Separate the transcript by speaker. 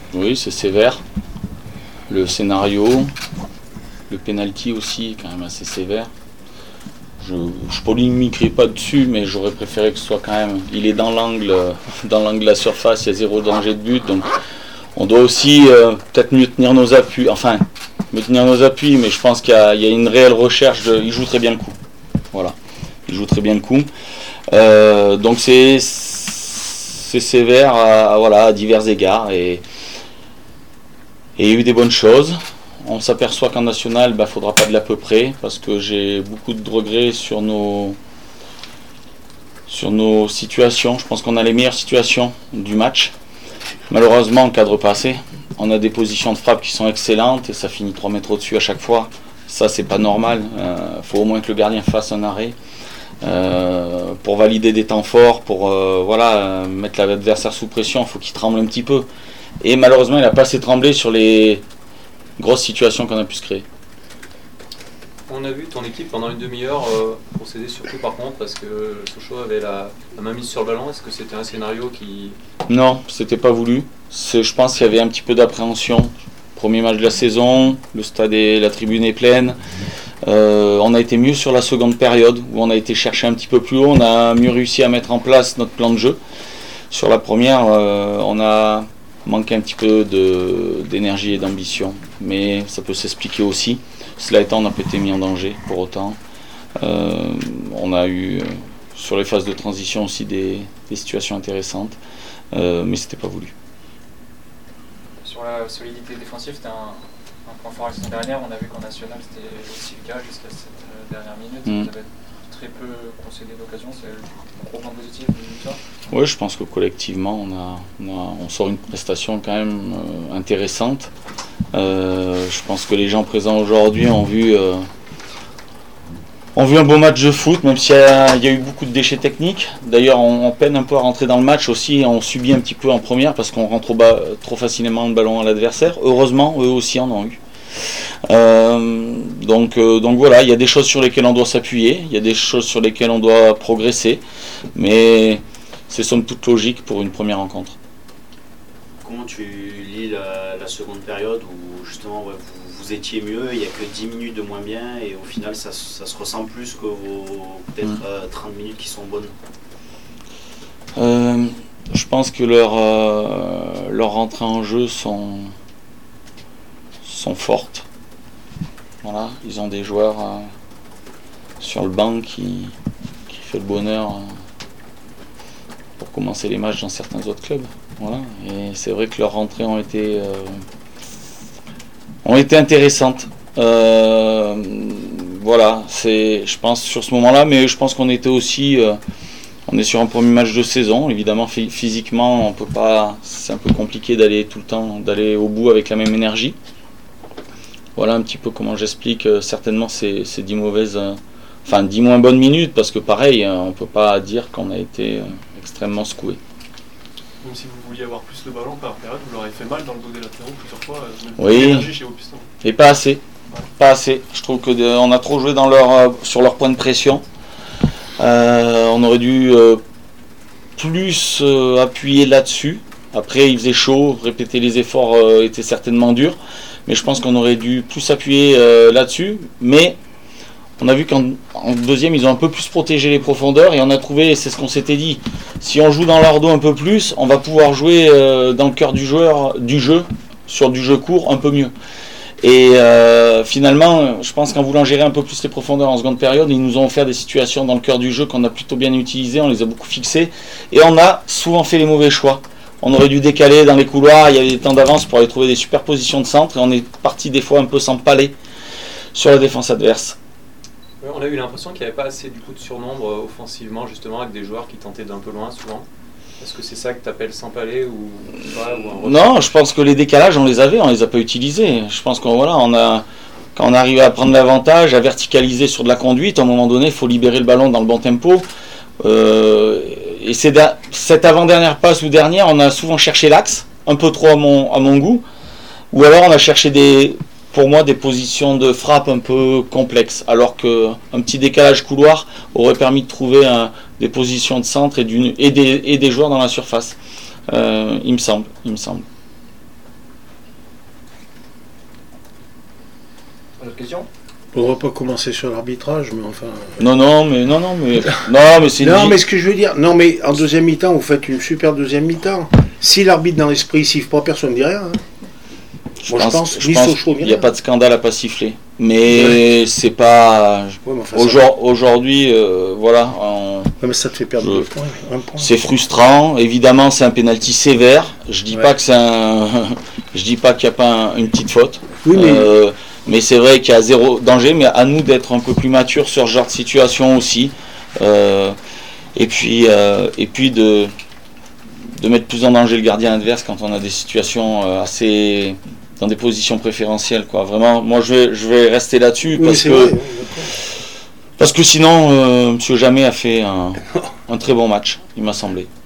Speaker 1: Oui, c'est sévère. Le scénario, le penalty aussi, est quand même assez sévère. Je polémiquerai pas dessus, mais j'aurais préféré que ce soit quand même. Il est dans l'angle de la surface, il y a zéro danger de but, donc on doit aussi peut-être mieux tenir nos appuis. Enfin, mieux tenir nos appuis, mais je pense qu'il y a une réelle recherche. Il joue très bien le coup. Voilà, il joue très bien le coup. Donc c'est sévère à divers égards et il y a eu des bonnes choses. On s'aperçoit qu'en national, il faudra pas de l'à peu près, parce que j'ai beaucoup de regrets sur nos situations. Je pense qu'on a les meilleures situations du match. Malheureusement, on ne cadre pas assez. On a des positions de frappe qui sont excellentes et ça finit 3 mètres au-dessus à chaque fois. Ça, c'est pas normal. Faut au moins que le gardien fasse un arrêt pour valider des temps forts, pour mettre l'adversaire sous pression. Il faut qu'il tremble un petit peu. Et malheureusement, il n'a pas assez tremblé sur les grosses situations qu'on a pu se créer.
Speaker 2: On a vu ton équipe pendant une demi-heure procéder surtout par contre parce que Sochaux avait la main mise sur le ballon. Est-ce que c'était un scénario qui...
Speaker 1: Non, c'était pas voulu. Je pense qu'il y avait un petit peu d'appréhension. Premier match de la saison, le stade et la tribune est pleine. On a été mieux sur la seconde période où on a été chercher un petit peu plus haut. On a mieux réussi à mettre en place notre plan de jeu. Sur la première, on a manqué un petit peu d'énergie et d'ambition, mais ça peut s'expliquer aussi. Cela étant, on n'a pas été mis en danger pour autant. On a eu sur les phases de transition aussi des situations intéressantes, mais c'était pas voulu.
Speaker 3: Sur la solidité défensive, c'était un point fort la saison dernière. On a vu qu'en national c'était aussi le cas jusqu'à cette dernière minute. Vous avez très peu concédé d'occasion, c'est le gros point positif de ça.
Speaker 1: Oui, je pense que collectivement on sort une prestation quand même intéressante. Je pense que les gens présents aujourd'hui ont vu un beau match de foot, même s'il y a eu beaucoup de déchets techniques. D'ailleurs, on peine un peu à rentrer dans le match aussi. On subit un petit peu en première parce qu'on rentre trop facilement le ballon à l'adversaire. Heureusement, eux aussi en ont eu. Donc voilà, il y a des choses sur lesquelles on doit s'appuyer, il y a des choses sur lesquelles on doit progresser, mais c'est somme toute logique pour une première rencontre.
Speaker 4: Comment tu lis la seconde période où justement vous étiez mieux, il n'y a que 10 minutes de moins bien et au final ça se ressent plus que vos peut-être 30 minutes qui sont bonnes?
Speaker 1: Je pense que leurs rentrées en jeu sont fortes. Voilà, ils ont des joueurs sur le banc qui fait le bonheur pour commencer les matchs dans certains autres clubs. Voilà, et c'est vrai que leurs rentrées ont été intéressantes. Voilà, c'est, je pense, sur ce moment-là, mais je pense qu'on était aussi, on est sur un premier match de saison. Évidemment, physiquement, on peut pas, c'est un peu compliqué d'aller tout le temps, d'aller au bout avec la même énergie. Voilà un petit peu comment j'explique certainement ces 10 10 moins bonnes minutes, parce que pareil, on ne peut pas dire qu'on a été extrêmement secoué.
Speaker 5: Même si vous vouliez avoir plus le ballon par période, vous leur avez fait mal dans le dos des latéraux plusieurs fois.
Speaker 1: Oui,
Speaker 5: chez vos pistons.
Speaker 1: Et pas assez. Ouais. Pas assez. Je trouve qu'on a trop joué sur leur point de pression. On aurait dû plus appuyer là-dessus. Après, il faisait chaud, répéter les efforts était certainement dur. Mais je pense qu'on aurait dû plus appuyer là-dessus. Mais on a vu qu'en deuxième, ils ont un peu plus protégé les profondeurs. Et on a trouvé, c'est ce qu'on s'était dit, si on joue dans leur dos un peu plus, on va pouvoir jouer dans le cœur du jeu, sur du jeu court, un peu mieux. Et finalement, je pense qu'en voulant gérer un peu plus les profondeurs en seconde période, ils nous ont offert des situations dans le cœur du jeu qu'on a plutôt bien utilisées, on les a beaucoup fixées. Et on a souvent fait les mauvais choix. On aurait dû décaler dans les couloirs, il y avait des temps d'avance pour aller trouver des super positions de centre. Et on est parti des fois un peu sans palais sur la défense adverse.
Speaker 2: On a eu l'impression qu'il n'y avait pas assez du coup de surnombre offensivement, justement, avec des joueurs qui tentaient d'un peu loin souvent. Est-ce que c'est ça que tu appelles sans palais ou un
Speaker 1: Non, je pense que les décalages, on les avait, on les a pas utilisés. Je pense qu'on quand on arrive à prendre l'avantage, à verticaliser sur de la conduite, à un moment donné, il faut libérer le ballon dans le bon tempo. Et cette avant-dernière passe ou dernière, on a souvent cherché l'axe, un peu trop à mon goût, ou alors on a cherché pour moi des positions de frappe un peu complexes, alors qu'un petit décalage couloir aurait permis de trouver des positions de centre et des joueurs dans la surface, il me semble.
Speaker 3: D'autres questions?
Speaker 6: On va pas commencer sur l'arbitrage, mais enfin.
Speaker 1: Non, mais c'est
Speaker 6: Non, mais ce que je veux dire, non, mais en deuxième mi-temps, vous faites une super deuxième mi-temps. Si l'arbitre dans l'esprit siffle pas, personne ne dit rien. Hein.
Speaker 1: Je pense qu'il n'y a pas de scandale à pas siffler. Mais c'est pas.
Speaker 6: Ouais, mais enfin,
Speaker 1: aujourd'hui, voilà.
Speaker 6: Ouais, mais ça te fait perdre 2 points. 1 point.
Speaker 1: C'est frustrant. Évidemment, c'est un pénalty sévère. Je dis pas que c'est je dis pas qu'il n'y a pas une petite faute.
Speaker 6: Oui,
Speaker 1: mais c'est vrai qu'il y a zéro danger. Mais à nous d'être un peu plus matures sur ce genre de situation aussi. Et puis de mettre plus en danger le gardien adverse quand on a des situations assez dans des positions préférentielles, quoi. Vraiment, moi je vais rester là-dessus parce que sinon M. Jamet a fait un très bon match, il m'a semblé.